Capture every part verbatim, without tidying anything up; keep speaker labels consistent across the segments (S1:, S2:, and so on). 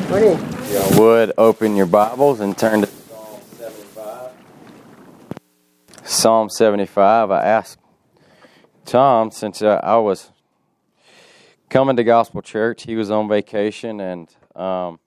S1: Morning. If y'all would open your Bibles and turn to Psalm seventy-five. Psalm seventy-five. I asked Tom, since uh, I was coming to Gospel Church, he was on vacation, and um,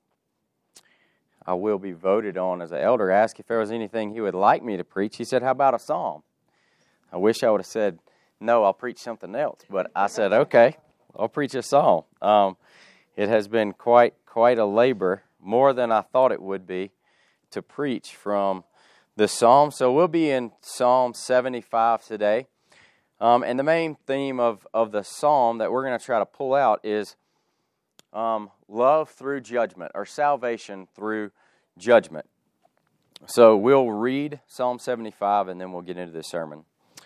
S1: I will be voted on as an elder. I asked if there was anything he would like me to preach. He said, how about a psalm? I wish I would have said, no, I'll preach something else. But I said, okay, I'll preach a psalm. Um, it has been quite quite a labor, more than I thought it would be, to preach from the psalm. So we'll be in Psalm seventy-five today. Um, and the main theme of, of the psalm that we're going to try to pull out is um, love through judgment, or salvation through judgment. So we'll read Psalm seventy-five, and then we'll get into the sermon.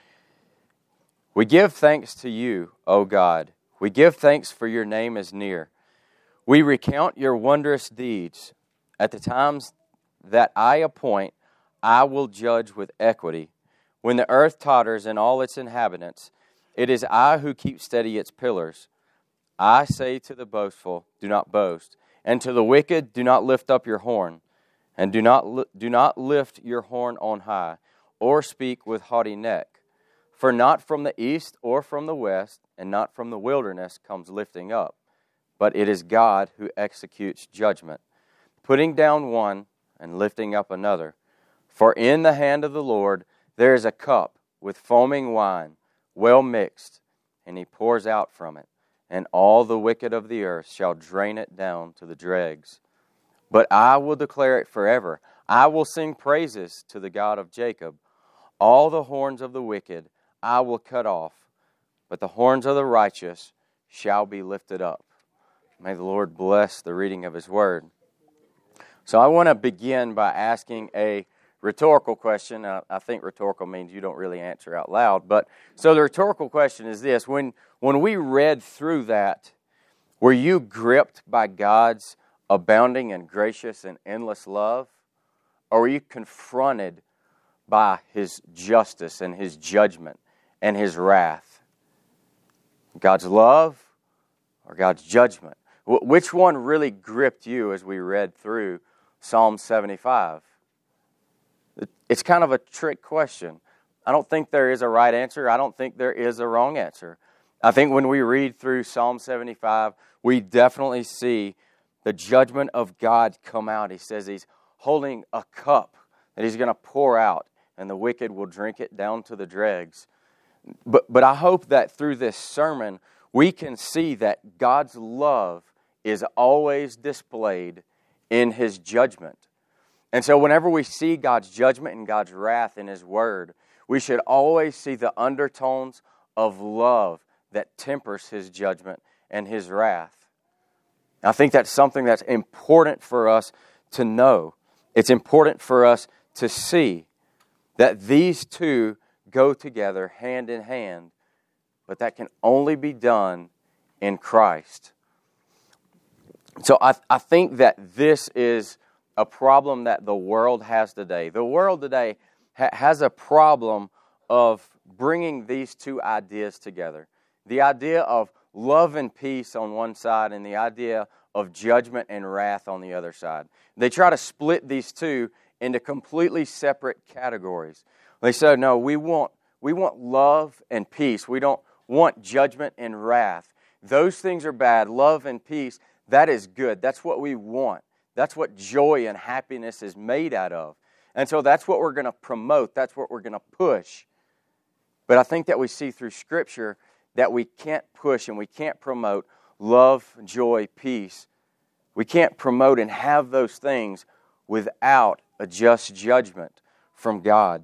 S1: We give thanks to you, O God. We give thanks for your name is near. We recount your wondrous deeds. At the times that I appoint, I will judge with equity. When the earth totters and all its inhabitants, it is I who keep steady its pillars. I say to the boastful, do not boast, and to the wicked, do not lift up your horn, and do not li- do not lift your horn on high, or speak with haughty neck. For not from the east or from the west, and not from the wilderness comes lifting up, but it is God who executes judgment, putting down one and lifting up another. For in the hand of the Lord there is a cup with foaming wine, well mixed, and he pours out from it, and all the wicked of the earth shall drain it down to the dregs. But I will declare it forever. I will sing praises to the God of Jacob. All the horns of the wicked I will cut off, but the horns of the righteous shall be lifted up. May the Lord bless the reading of His Word. So I want to begin by asking a rhetorical question. Uh, I think rhetorical means you don't really answer out loud. But so the rhetorical question is this. When, when we read through that, were you gripped by God's abounding and gracious and endless love? Or were you confronted by His justice and His judgment and His wrath? God's love or God's judgment? Which one really gripped you as we read through Psalm seventy-five? It's kind of a trick question. I don't think there is a right answer. I don't think there is a wrong answer. I think when we read through Psalm seventy-five, we definitely see the judgment of God come out. He says He's holding a cup that He's going to pour out, and the wicked will drink it down to the dregs. But, but I hope that through this sermon, we can see that God's love is always displayed in His judgment. And so whenever we see God's judgment and God's wrath in His Word, we should always see the undertones of love that tempers His judgment and His wrath. I think that's something that's important for us to know. It's important for us to see that these two go together hand in hand, but that can only be done in Christ. So I, I think that this is a problem that the world has today. The world today ha- has a problem of bringing these two ideas together. The idea of love and peace on one side, and the idea of judgment and wrath on the other side. They try to split these two into completely separate categories. They say, no, we want we want love and peace. We don't want judgment and wrath. Those things are bad. Love and peace, that is good. That's what we want. That's what joy and happiness is made out of. And so that's what we're going to promote. That's what we're going to push. But I think that we see through Scripture that we can't push and we can't promote love, joy, peace. We can't promote and have those things without a just judgment from God.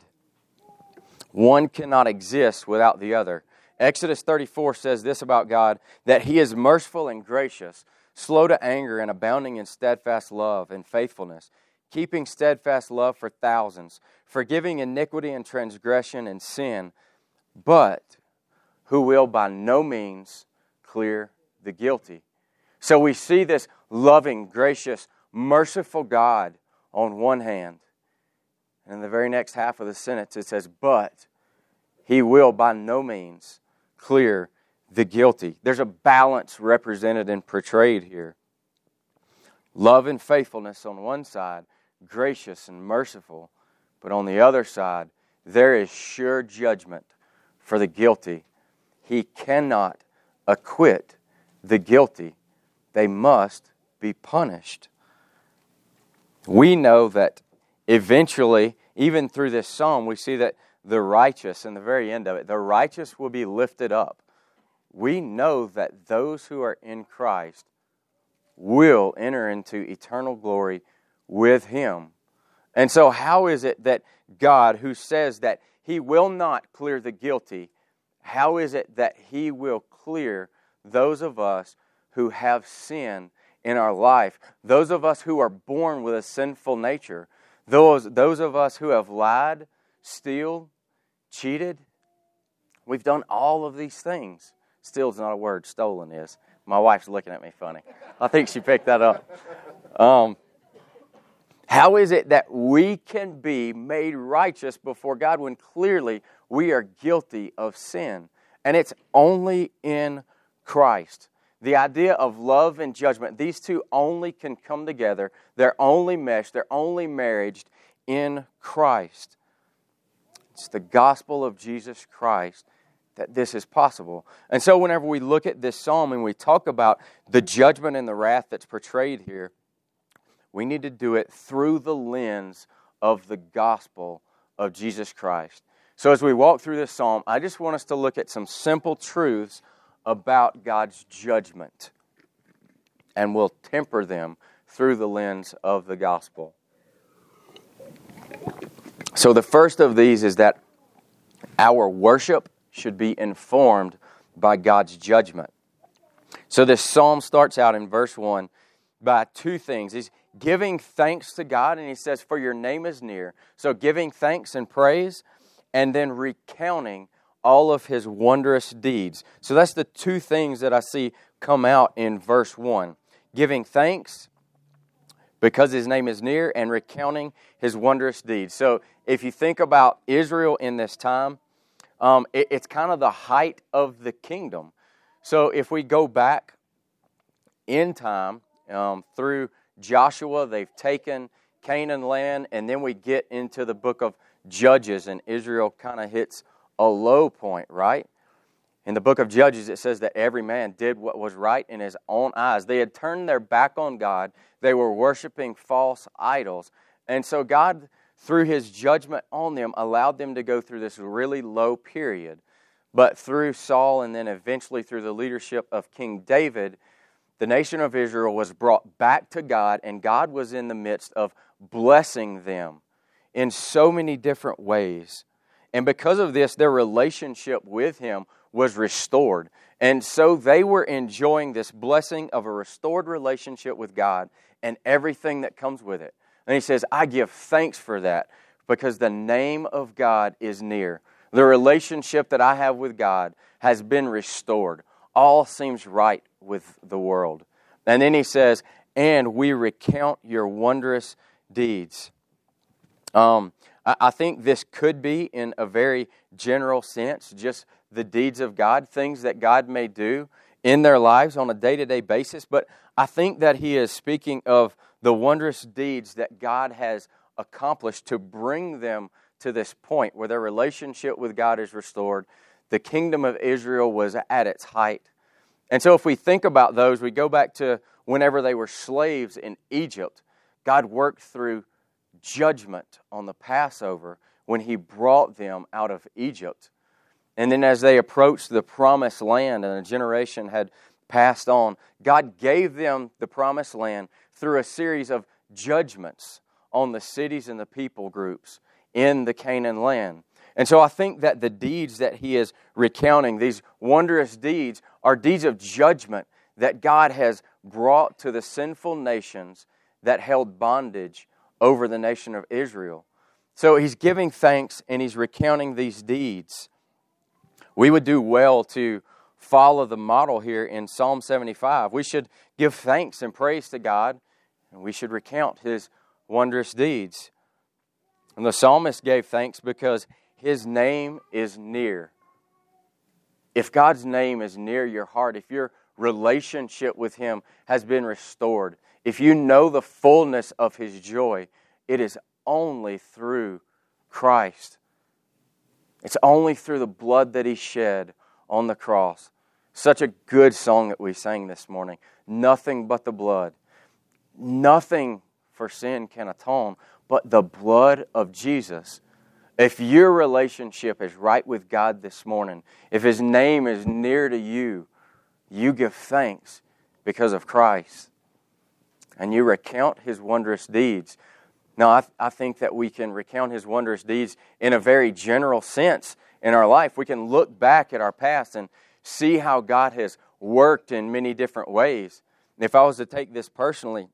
S1: One cannot exist without the other. Exodus thirty-four says this about God, that He is merciful and gracious, slow to anger and abounding in steadfast love and faithfulness, keeping steadfast love for thousands, forgiving iniquity and transgression and sin, but who will by no means clear the guilty. So we see this loving, gracious, merciful God on one hand. And in the very next half of the sentence it says, but He will by no means clear the guilty. There's a balance represented and portrayed here. Love and faithfulness on one side, gracious and merciful. But on the other side, there is sure judgment for the guilty. He cannot acquit the guilty. They must be punished. We know that eventually, even through this psalm, we see that the righteous, in the very end of it, the righteous will be lifted up. We know that those who are in Christ will enter into eternal glory with Him. And so how is it that God, who says that He will not clear the guilty, how is it that He will clear those of us who have sin in our life, those of us who are born with a sinful nature, those, those of us who have lied, steal, cheated? We've done all of these things. Steal's not a word, stolen is. My wife's looking at me funny. I think she picked that up. Um, how is it that we can be made righteous before God when clearly we are guilty of sin? And it's only in Christ. The idea of love and judgment, these two only can come together. They're only meshed, they're only marriaged in Christ. It's the gospel of Jesus Christ that this is possible. And so whenever we look at this psalm and we talk about the judgment and the wrath that's portrayed here, we need to do it through the lens of the gospel of Jesus Christ. So as we walk through this psalm, I just want us to look at some simple truths about God's judgment, and we'll temper them through the lens of the gospel. So the first of these is that our worship should be informed by God's judgment. So this psalm starts out in verse one by two things. He's giving thanks to God, and he says, for your name is near. So giving thanks and praise, and then recounting all of His wondrous deeds. So that's the two things that I see come out in verse one. Giving thanks because His name is near, and recounting His wondrous deeds. So if you think about Israel in this time, um, it, it's kind of the height of the kingdom. So if we go back in time um, through Joshua, they've taken Canaan land, and then we get into the book of Judges, and Israel kind of hits a low point, right? In the book of Judges, it says that every man did what was right in his own eyes. They had turned their back on God. They were worshiping false idols. And so God, through His judgment on them, allowed them to go through this really low period. But through Saul, and then eventually through the leadership of King David, the nation of Israel was brought back to God, and God was in the midst of blessing them in so many different ways. And because of this, their relationship with Him was restored. And so they were enjoying this blessing of a restored relationship with God and everything that comes with it. And He says, I give thanks for that because the name of God is near. The relationship that I have with God has been restored. All seems right with the world. And then He says, and we recount your wondrous deeds. Um, I, I think this could be, in a very general sense, just the deeds of God, things that God may do in their lives on a day-to-day basis. But I think that He is speaking of the wondrous deeds that God has accomplished to bring them to this point where their relationship with God is restored. The kingdom of Israel was at its height. And so if we think about those, we go back to whenever they were slaves in Egypt. God worked through judgment on the Passover when He brought them out of Egypt. And then as they approached the promised land and a generation had passed on, God gave them the promised land through a series of judgments on the cities and the people groups in the Canaan land. And so I think that the deeds that He is recounting, these wondrous deeds, are deeds of judgment that God has brought to the sinful nations that held bondage over the nation of Israel. So He's giving thanks and He's recounting these deeds. We would do well to follow the model here in Psalm seventy-five. We should give thanks and praise to God, and we should recount His wondrous deeds. And the psalmist gave thanks because His name is near. If God's name is near your heart, if you're relationship with Him has been restored, if you know the fullness of His joy, it is only through Christ. It's only through the blood that He shed on the cross. Such a good song that we sang this morning. Nothing but the blood. Nothing for sin can atone but the blood of Jesus. If your relationship is right with God this morning, if His name is near to you, you give thanks because of Christ. And you recount His wondrous deeds. Now, I, th- I think that we can recount His wondrous deeds in a very general sense in our life. We can look back at our past and see how God has worked in many different ways. If I was to take this personally,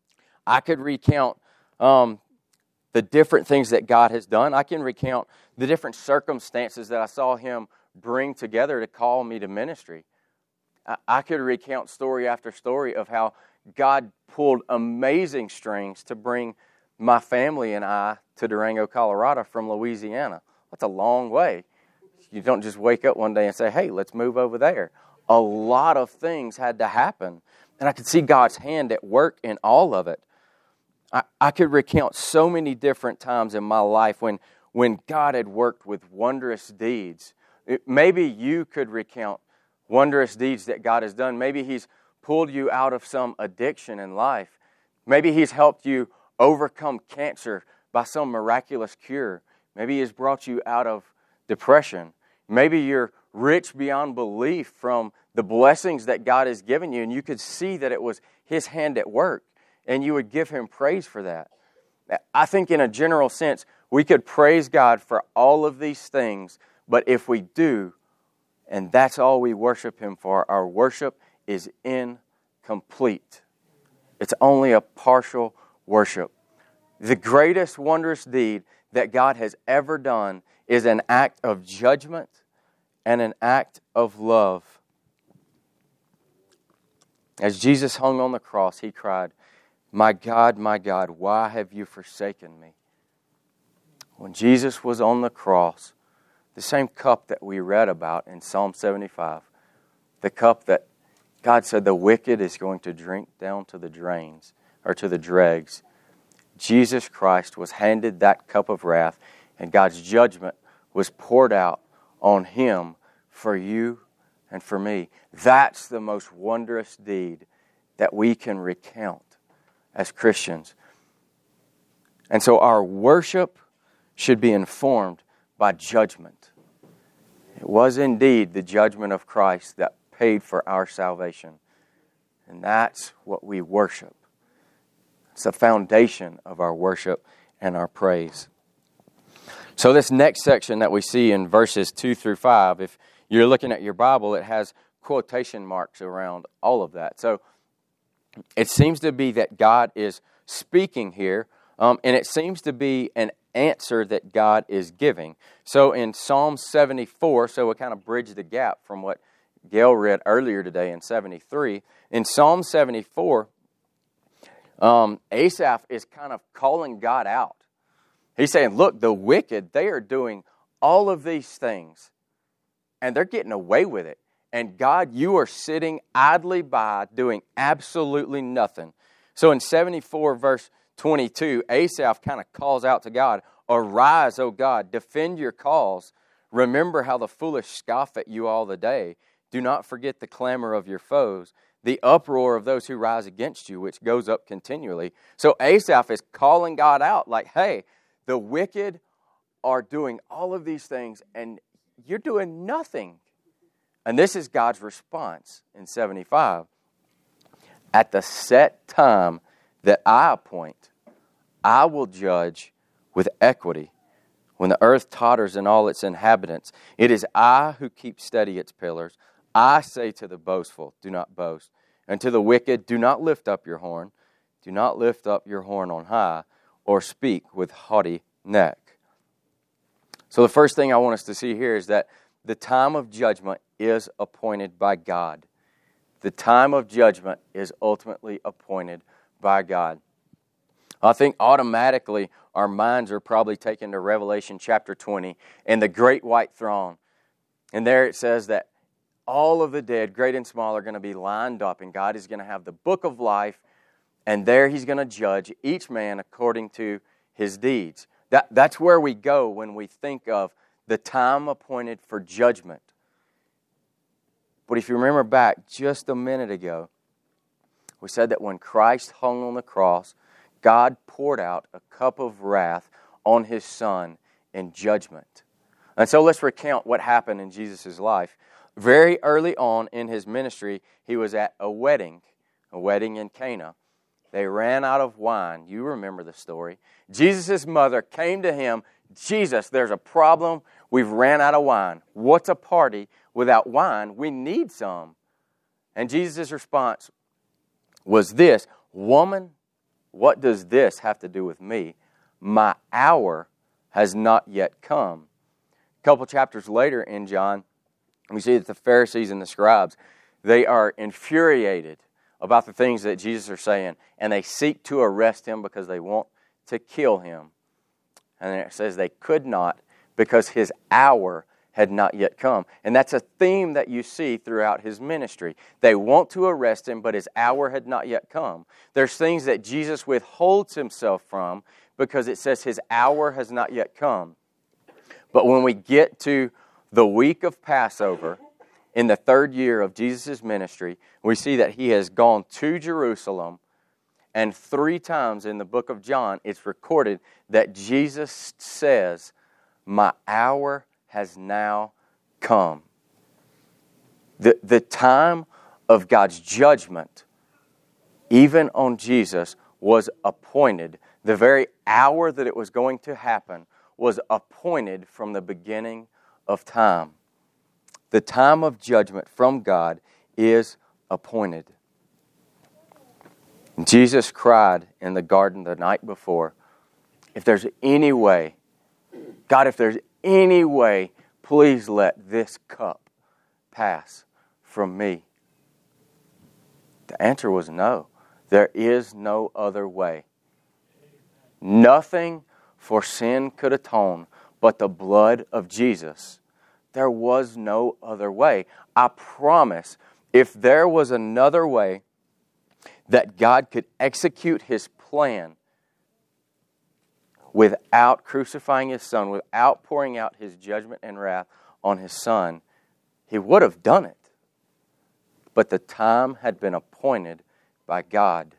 S1: I could recount um, the different things that God has done. I can recount the different circumstances that I saw Him bring together to call me to ministry. I, I could recount story after story of how God pulled amazing strings to bring my family and I to Durango, Colorado from Louisiana. That's a long way. You don't just wake up one day and say, hey, let's move over there. A lot of things had to happen. And I could see God's hand at work in all of it. I, I could recount so many different times in my life when, when God had worked with wondrous deeds. It, maybe you could recount wondrous deeds that God has done. Maybe He's pulled you out of some addiction in life. Maybe He's helped you overcome cancer by some miraculous cure. Maybe He's brought you out of depression. Maybe you're rich beyond belief from the blessings that God has given you, and you could see that it was His hand at work, and you would give Him praise for that. I think in a general sense, we could praise God for all of these things, but if we do, and that's all we worship Him for, our worship is incomplete. It's only a partial worship. The greatest wondrous deed that God has ever done is an act of judgment and an act of love. As Jesus hung on the cross, He cried, "My God, my God, why have you forsaken me?" When Jesus was on the cross, the same cup that we read about in Psalm seventy-five, the cup that God said the wicked is going to drink down to the drains, or to the dregs, Jesus Christ was handed that cup of wrath, and God's judgment was poured out on Him for you and for me. That's the most wondrous deed that we can recount as Christians. And so our worship should be informed by judgment. It was indeed the judgment of Christ that paid for our salvation. And that's what we worship. It's the foundation of our worship and our praise. So this next section that we see in verses two through five, if you're looking at your Bible, it has quotation marks around all of that. So it seems to be that God is speaking here, um, and it seems to be an answer that God is giving. So in Psalm seventy-four, so we'll kind of bridge the gap from what Gail read earlier today in seventy-three. In Psalm seventy-four, um, Asaph is kind of calling God out. He's saying, look, the wicked, they are doing all of these things, and they're getting away with it. And God, you are sitting idly by doing absolutely nothing. So in seventy-four, verse twenty-two, Asaph kind of calls out to God, "Arise, O God, defend your cause. Remember how the foolish scoff at you all the day. Do not forget the clamor of your foes, the uproar of those who rise against you, which goes up continually." So Asaph is calling God out like, hey, the wicked are doing all of these things, and you're doing nothing. And this is God's response in seventy-five. At the set time that I appoint, I will judge with equity. When the earth totters and all its inhabitants, it is I who keep steady its pillars. I say to the boastful, do not boast. And to the wicked, do not lift up your horn. Do not lift up your horn on high, or speak with haughty neck. So the first thing I want us to see here is that the time of judgment is appointed by God. The time of judgment is ultimately appointed by God. I think automatically our minds are probably taken to Revelation chapter twenty and the great white throne. And there it says that all of the dead, great and small, are going to be lined up, and God is going to have the book of life, and there He's going to judge each man according to his deeds. That, that's where we go when we think of the time appointed for judgment. But if you remember back just a minute ago, we said that when Christ hung on the cross, God poured out a cup of wrath on His Son in judgment. And so let's recount what happened in Jesus' life. Very early on in His ministry, He was at a wedding, a wedding in Cana. They ran out of wine. You remember the story. Jesus' mother came to Him, Jesus, there's a problem. We've ran out of wine. What's a party without wine? We need some. And Jesus' response was this, woman, what does this have to do with me? My hour has not yet come. A couple chapters later in John, we see that the Pharisees and the scribes, they are infuriated about the things that Jesus is saying, and they seek to arrest Him because they want to kill Him. And then it says they could not because His hour had not yet come. And that's a theme that you see throughout His ministry. They want to arrest Him, but His hour had not yet come. There's things that Jesus withholds Himself from because it says His hour has not yet come. But when we get to the week of Passover, in the third year of Jesus' ministry, we see that He has gone to Jerusalem, and three times in the book of John, it's recorded that Jesus says, my hour has now come. The, the time of God's judgment, even on Jesus, was appointed. The very hour that it was going to happen was appointed from the beginning of time. The time of judgment from God is appointed. Jesus cried in the garden the night before, if there's any way, God, if there's any way, please let this cup pass from me. The answer was no. There is no other way. Nothing for sin could atone but the blood of Jesus. There was no other way. I promise, if there was another way that God could execute His plan without crucifying His Son, without pouring out His judgment and wrath on His Son, He would have done it. But the time had been appointed by God.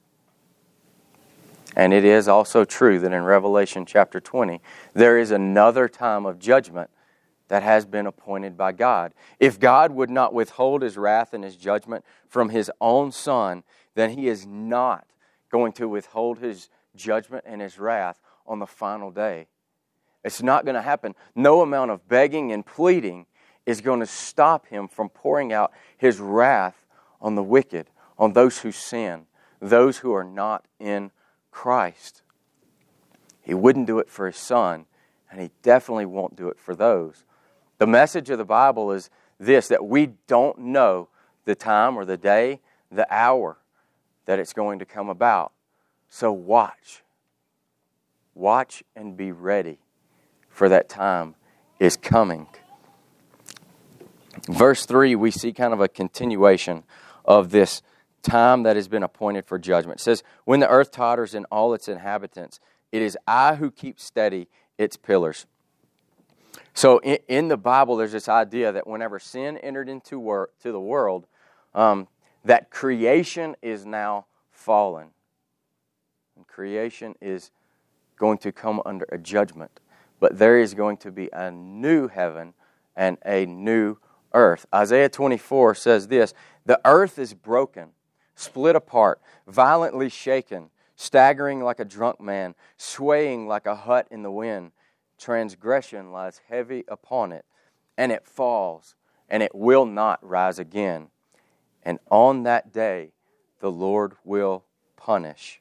S1: And it is also true that in Revelation chapter twenty, there is another time of judgment that has been appointed by God. If God would not withhold His wrath and His judgment from His own Son, then He is not going to withhold His judgment and His wrath on the final day. It's not going to happen. No amount of begging and pleading is going to stop Him from pouring out His wrath on the wicked, on those who sin, those who are not in Christ. He wouldn't do it for His Son, and He definitely won't do it for those. The message of the Bible is this, that we don't know the time or the day, the hour that it's going to come about. So watch. Watch and be ready, for that time is coming. Verse three, we see kind of a continuation of this time that has been appointed for judgment. It says, when the earth totters and all its inhabitants, it is I who keep steady its pillars. So in, in the Bible, there's this idea that whenever sin entered into wor- to the world, um, that creation is now fallen. And creation is going to come under a judgment. But there is going to be a new heaven and a new earth. Isaiah twenty-four says this, the earth is broken, split apart, violently shaken, staggering like a drunk man, swaying like a hut in the wind. Transgression lies heavy upon it, and it falls, and it will not rise again. And on that day, the Lord will punish.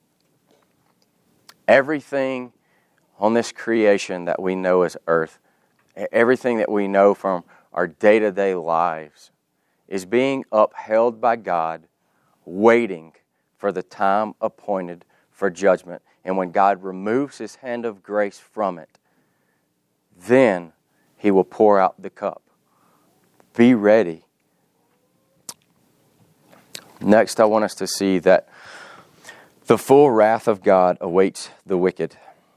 S1: Everything on this creation that we know as earth, everything that we know from our day-to-day lives, is being upheld by God, waiting for the time appointed for judgment. And when God removes His hand of grace from it, then He will pour out the cup. be ready. Next, I want us to see that the full wrath of God awaits the wicked.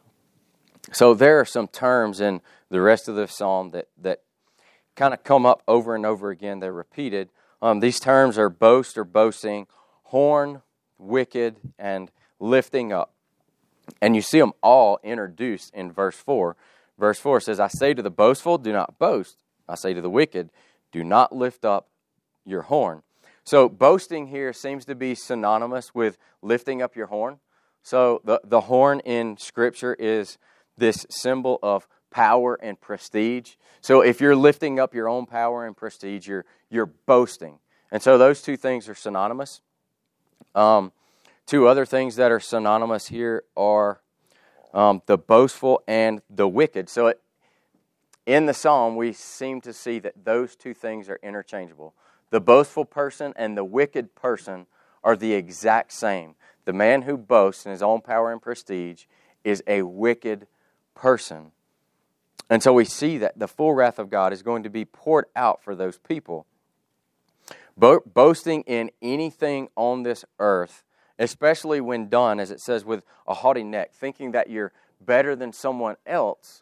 S1: So there are some terms in the rest of the psalm that, that kind of come up over and over again. They're repeated. Um, these terms are boast or boasting, horn, wicked, and lifting up. And you see them all introduced in verse four. Verse four says, I say to the boastful, do not boast. I say to the wicked, do not lift up your horn. So boasting here seems to be synonymous with lifting up your horn. So the, the horn in Scripture is this symbol of power and prestige. So if you're lifting up your own power and prestige, you're, you're boasting. And so those two things are synonymous. Um, two other things that are synonymous here are um, the boastful and the wicked. So it, in the psalm, we seem to see that those two things are interchangeable. The boastful person and the wicked person are the exact same. The man who boasts in his own power and prestige is a wicked person. And so we see that the full wrath of God is going to be poured out for those people. Bo- boasting in anything on this earth, especially when done, as it says, with a haughty neck, thinking that you're better than someone else,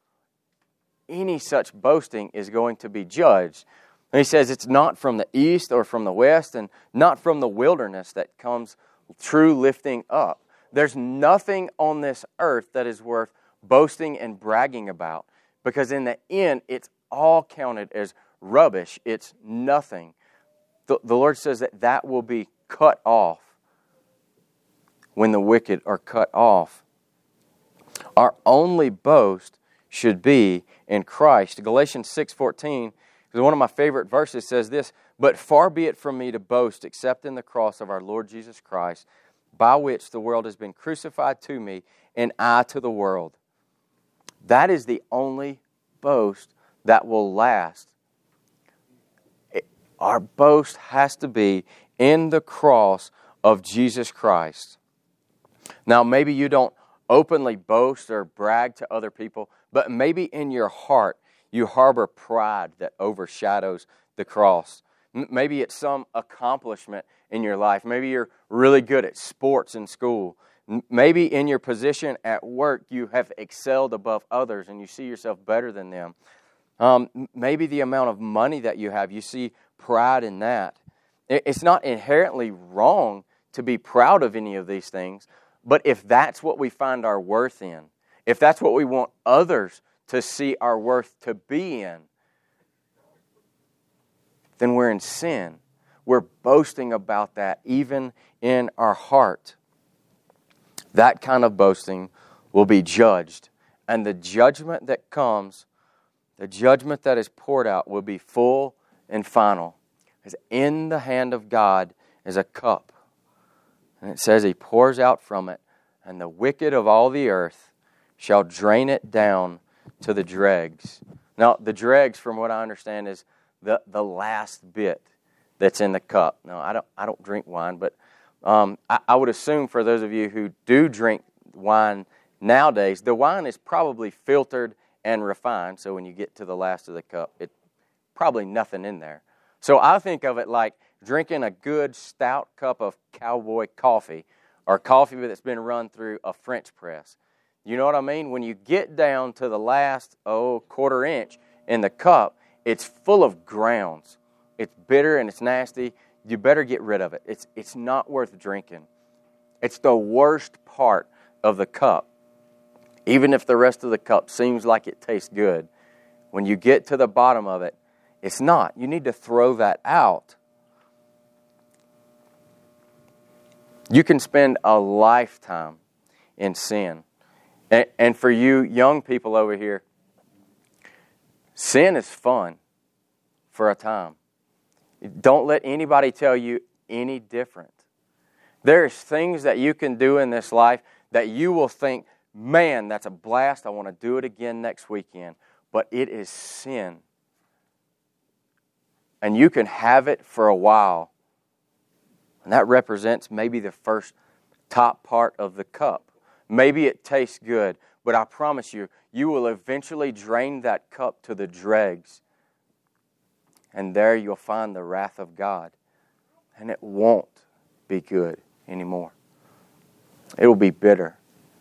S1: any such boasting is going to be judged. And he says it's not from the east or from the west and not from the wilderness that comes true lifting up. There's nothing on this earth that is worth boasting and bragging about, because in the end, it's all counted as rubbish. It's nothing. The, the Lord says that that will be cut off when the wicked are cut off. Our only boast should be in Christ. Galatians six fourteen, one of my favorite verses, says this, but far be it from me to boast except in the cross of our Lord Jesus Christ, by which the world has been crucified to me and I to the world. That is the only boast that will last. It, our boast has to be in the cross of Jesus Christ. Now, maybe you don't openly boast or brag to other people, but maybe in your heart you harbor pride that overshadows the cross. M- maybe it's some accomplishment in your life. Maybe you're really good at sports in school. M- maybe in your position at work you have excelled above others and you see yourself better than them. Um, m- maybe the amount of money that you have, you see pride in that. It- it's not inherently wrong to be proud of any of these things, but if that's what we find our worth in, if that's what we want others to see our worth to be in, then we're in sin. We're boasting about that even in our heart. That kind of boasting will be judged. And the judgment that comes, the judgment that is poured out will be full and final. Because in the hand of God is a cup. And it says He pours out from it, and the wicked of all the earth shall drain it down to the dregs. Now, the dregs, from what I understand, is the, the last bit that's in the cup. Now, I don't I don't drink wine, but um, I, I would assume for those of you who do drink wine nowadays, the wine is probably filtered and refined. So when you get to the last of the cup, it's probably nothing in there. So I think of it like drinking a good stout cup of cowboy coffee, or coffee that's been run through a French press. You know what I mean? When you get down to the last, oh, quarter inch in the cup, it's full of grounds. It's bitter and it's nasty. You better get rid of it. It's, it's not worth drinking. It's the worst part of the cup. Even if the rest of the cup seems like it tastes good, when you get to the bottom of it, it's not. You need to throw that out. You can spend a lifetime in sin. And, and for you young people over here, sin is fun for a time. Don't let anybody tell you any different. There's things that you can do in this life that you will think, man, that's a blast. I want to do it again next weekend. But it is sin. And you can have it for a while. And that represents maybe the first top part of the cup. Maybe it tastes good, but I promise you, you will eventually drain that cup to the dregs. And there you'll find the wrath of God. And it won't be good anymore. It will be bitter.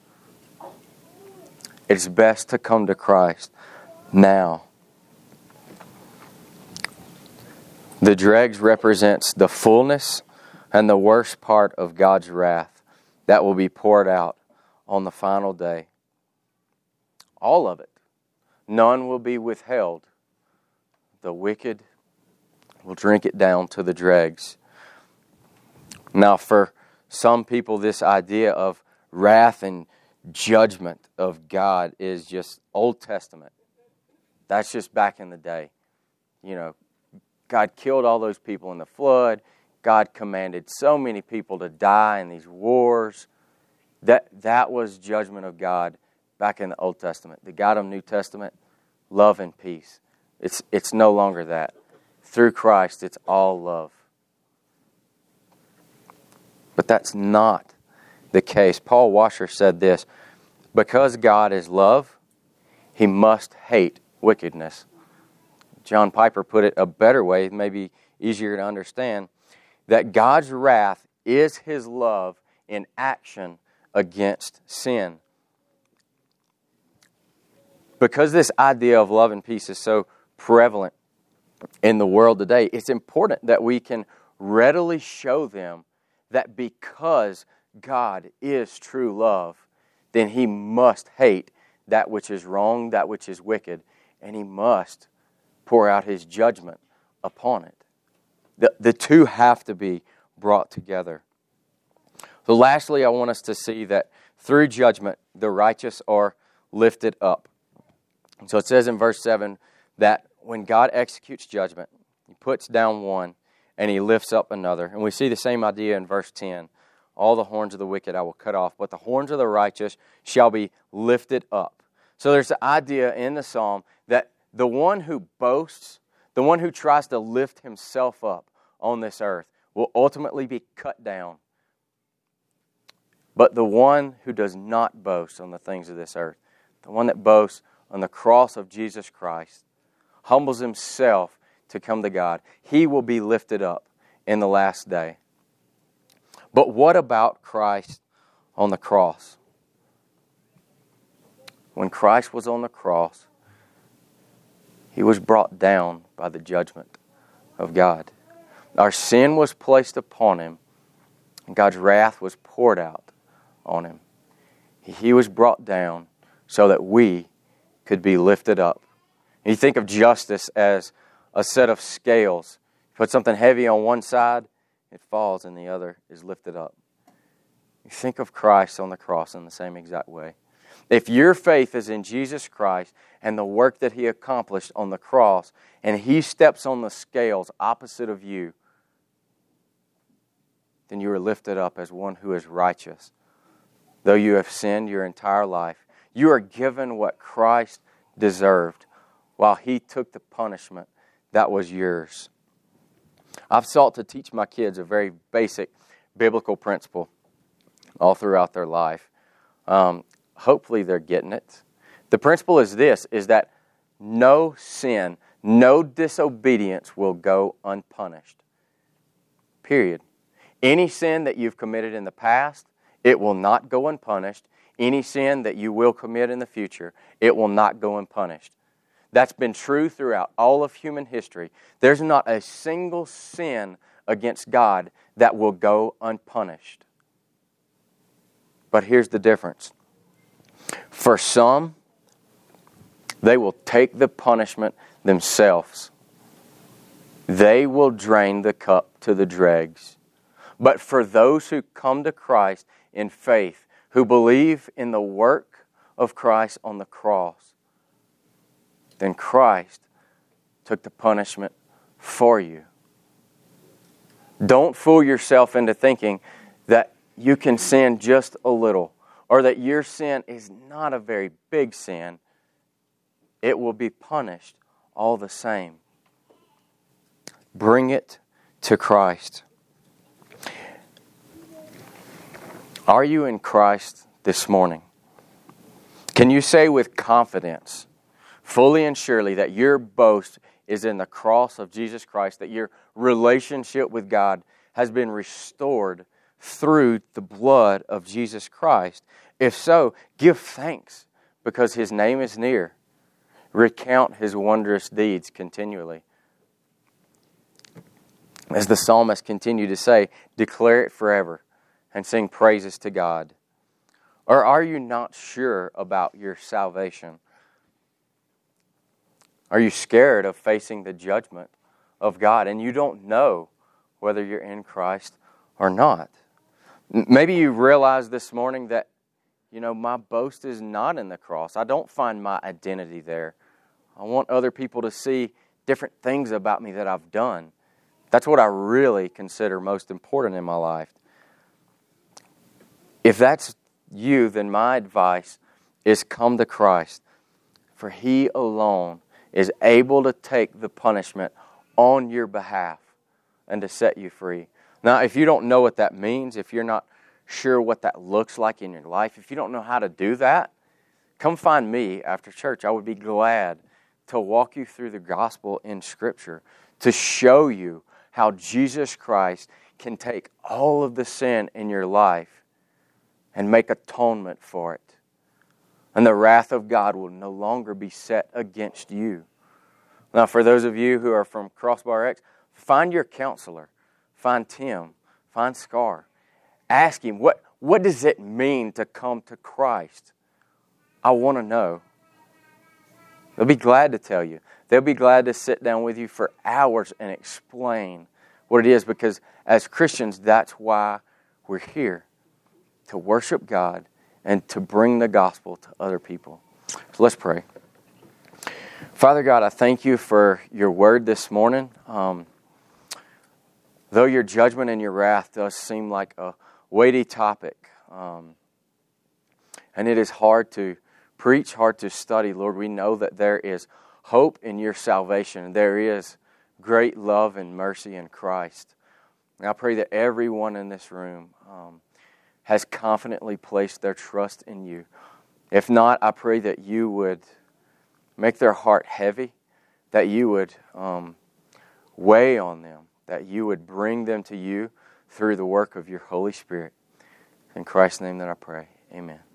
S1: It's best to come to Christ now. The dregs represents the fullness and the worst part of God's wrath that will be poured out on the final day. All of it. None will be withheld. The wicked will drink it down to the dregs. Now, for some people, this idea of wrath and judgment of God is just Old Testament. That's just back in the day. You know, God killed all those people in the flood. God commanded so many people to die in these wars. That that was judgment of God back in the Old Testament. The God of New Testament, love and peace. It's it's no longer that. Through Christ, it's all love. But that's not the case. Paul Washer said this, because God is love, He must hate wickedness. John Piper put it a better way, maybe easier to understand, that God's wrath is His love in action against sin. Because this idea of love and peace is so prevalent in the world today, it's important that we can readily show them that because God is true love, then He must hate that which is wrong, that which is wicked, and He must pour out His judgment upon it. The, the two have to be brought together. So lastly, I want us to see that through judgment, the righteous are lifted up. So it says in verse seven that when God executes judgment, He puts down one and He lifts up another. And we see the same idea in verse ten. All the horns of the wicked I will cut off, but the horns of the righteous shall be lifted up. So there's the idea in the psalm that the one who boasts, the one who tries to lift himself up on this earth, will ultimately be cut down. But the one who does not boast on the things of this earth, the one that boasts on the cross of Jesus Christ, humbles himself to come to God, he will be lifted up in the last day. But what about Christ on the cross? When Christ was on the cross, He was brought down by the judgment of God. Our sin was placed upon Him, and God's wrath was poured out on Him. He was brought down so that we could be lifted up. And you think of justice as a set of scales. You put something heavy on one side, it falls, and the other is lifted up. You think of Christ on the cross in the same exact way. If your faith is in Jesus Christ and the work that He accomplished on the cross, and He steps on the scales opposite of you, then you are lifted up as one who is righteous. Though you have sinned your entire life, you are given what Christ deserved while He took the punishment that was yours. I've sought to teach my kids a very basic biblical principle all throughout their life. Um, hopefully they're getting it. The principle is this, is that no sin, no disobedience will go unpunished. Period. Any sin that you've committed in the past, it will not go unpunished. Any sin that you will commit in the future, it will not go unpunished. That's been true throughout all of human history. There's not a single sin against God that will go unpunished. But here's the difference. For some, they will take the punishment themselves. They will drain the cup to the dregs. But for those who come to Christ in faith, who believe in the work of Christ on the cross, then Christ took the punishment for you. Don't fool yourself into thinking that you can sin just a little, or that your sin is not a very big sin. It will be punished all the same. Bring it to Christ. Are you in Christ this morning? Can you say with confidence, fully and surely, that your boast is in the cross of Jesus Christ, that your relationship with God has been restored through the blood of Jesus Christ? If so, give thanks, because His name is near. Recount His wondrous deeds continually. As the psalmist continued to say, declare it forever and sing praises to God. Or are you not sure about your salvation? Are you scared of facing the judgment of God and you don't know whether you're in Christ or not? Maybe you realize this morning that, you know, my boast is not in the cross. I don't find my identity there. I want other people to see different things about me that I've done. That's what I really consider most important in my life. If that's you, then my advice is come to Christ, for He alone is able to take the punishment on your behalf and to set you free. Now, if you don't know what that means, if you're not sure what that looks like in your life, if you don't know how to do that, come find me after church. I would be glad to walk you through the gospel in Scripture, to show you how Jesus Christ can take all of the sin in your life and make atonement for it. And the wrath of God will no longer be set against you. Now, for those of you who are from Crossbar X, find your counselor. Find Tim. Find Scar. Ask him, what, what does it mean to come to Christ? I want to know. They'll be glad to tell you. They'll be glad to sit down with you for hours and explain what it is, because as Christians, that's why we're here, to worship God and to bring the gospel to other people. So let's pray. Father God, I thank you for your word this morning. Um, though your judgment and your wrath does seem like a weighty topic, um, and it is hard to preach, hard to study, Lord, we know that there is hope in your salvation. There is great love and mercy in Christ. And I pray that everyone in this room um, has confidently placed their trust in you. If not, I pray that you would make their heart heavy, that you would um, weigh on them, that you would bring them to you through the work of your Holy Spirit. In Christ's name that I pray. Amen.